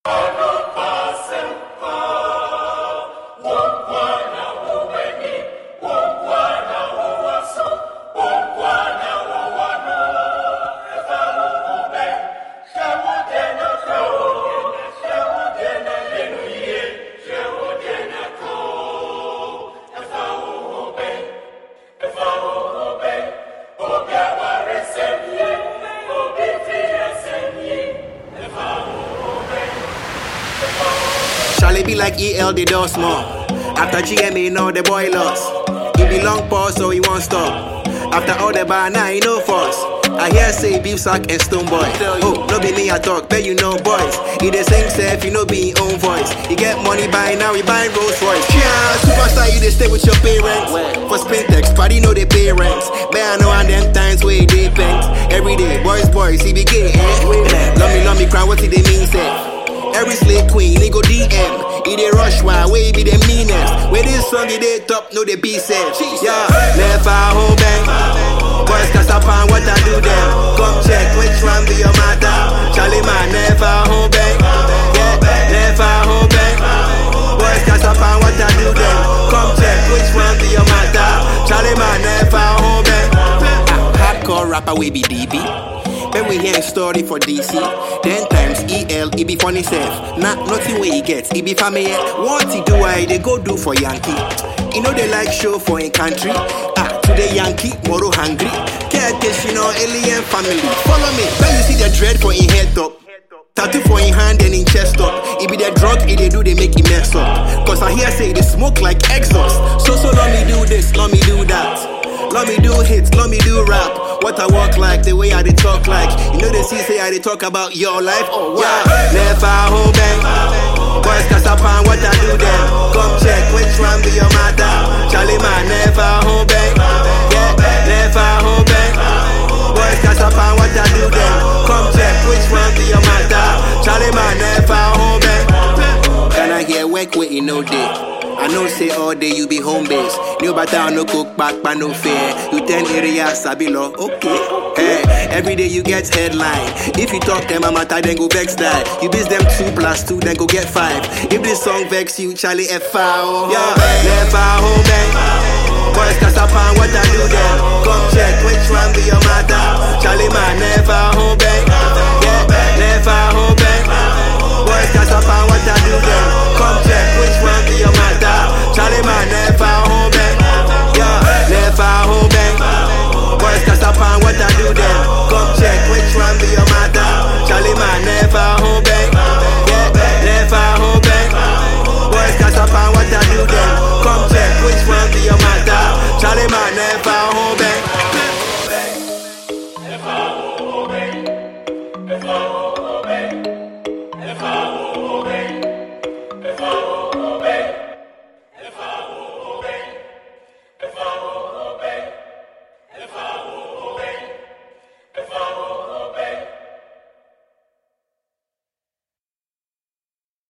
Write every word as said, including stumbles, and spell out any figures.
Charlie be like E L, the door small. After G M A, know the boy lost. He be long pause, so he won't stop. After all the bar, now he no force. I hear say beef sack and stone boy. Oh, no be me I talk, bet you know boys. He the same self, you know be his own voice. He get money by now, he buy Rolls Royce. Yeah, superstar, you they stay with your parents. For Spintex, party know they parents. But I know and them times where they paint. Every day, boys, boys, he be gay, eh? Love me, love me, cry, what did they mean, say? Every slave queen, they go D M. He they rush one, way be the meanest. Where this song, he they top, no they be said. Yeah, never home bang. Boys cast up on what I do them. Come check which one be your matter. Charlie man, never home bang. Yeah, never home bang. Boys cast up on what I do them. Come check which one be your matter. Charlie man, never home bang. Hardcore rapper, we be D B. When we hear a story for D C, ten times E L, he be funny self. Nah, nothing where he gets, he be family. What he do, I they go do for Yankee. You know they like show for a country. Ah, today Yankee, tomorrow hungry. Can't you know, alien family. Follow me, when you see the dread for in head top. Tattoo for in hand and in chest up. It be the drug, it they do, they make it mess up. Cause I hear say they smoke like exhaust. So, so let me do this, let me do that. Let me do hits, let me do rap. What I walk like, the way I they talk like. You know they see say I they talk about your life. Oh wow. Yeah, never home bang. Boys cast up on what I do them. Come check which one be your matter. Charlie man, never home bang. Yeah, never home bang. Boys cast up on what I do them. Come check which one be your matter. Charlie man, never home bang. Can I hear work with you no day? I know say all day you be home base. New butter no cook back but no fair. You ten areas sabilo, okay. Hey, every day you get headline. If you talk them a matter then go vex that. You biz them two plus two then go get five. If this song vex you, Charlie F O. Yeah, never home bang. Boys cast up on what I do them. Come check which one be your matter. Charlie man never home bang. Yeah, never home bang. Boys cast up on what I do them. Come check which one be your matter. Charlie man never home bang. Yeah, never home bang. Boys cast up on what I do them. Come check which one be your matter. Charlie man never home bang. Yeah, never home bang. Boys cast up on what I do them. Come check which one be your matter. Charlie man never home bang.